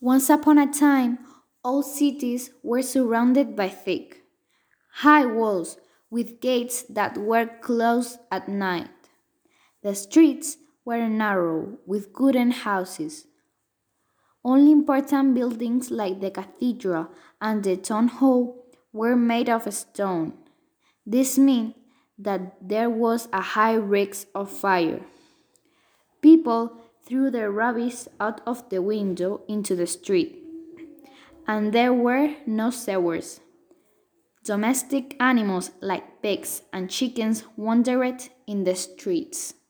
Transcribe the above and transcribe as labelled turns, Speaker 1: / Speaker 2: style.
Speaker 1: Once upon a time, all cities were surrounded by thick, high walls with gates that were closed at night. The streets were narrow with wooden houses. Only important buildings like the cathedral and the town hall were made of stone. This meant that there was a high risk of fire. People threw their rubbish out of the window into the street, and there were no sewers. Domestic animals like pigs and chickens wandered in the streets.